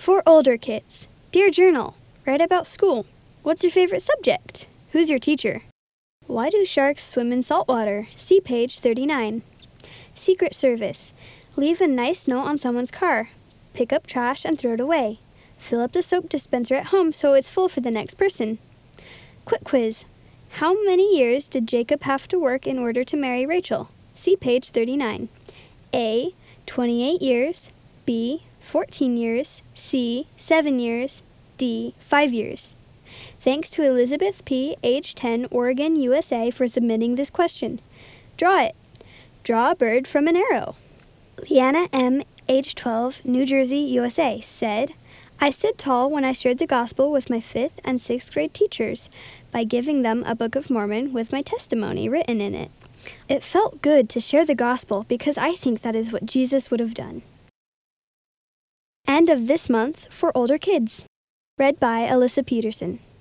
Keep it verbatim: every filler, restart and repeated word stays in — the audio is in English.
For older kids, Dear Journal, write about school. What's your favorite subject? Who's your teacher? Why do sharks swim in salt water? See page thirty-nine. Secret Service, leave a nice note on someone's car. Pick up trash and throw it away. Fill up the soap dispenser at home so it's full for the next person. Quick quiz, how many years did Jacob have to work in order to marry Rachel? See page thirty-nine. A, twenty-eight years. B, fourteen years. C, seven years. D, five years. Thanks to Elizabeth P., age ten, Oregon, U S A, for submitting this question. Draw it. Draw a bird from an arrow. Leanna M., age twelve, New Jersey, U S A, said, I stood tall when I shared the gospel with my fifth and sixth grade teachers by giving them a Book of Mormon with my testimony written in it. It felt good to share the gospel because I think that is what Jesus would have done. End of this month for older kids. Read by Alyssa Peterson.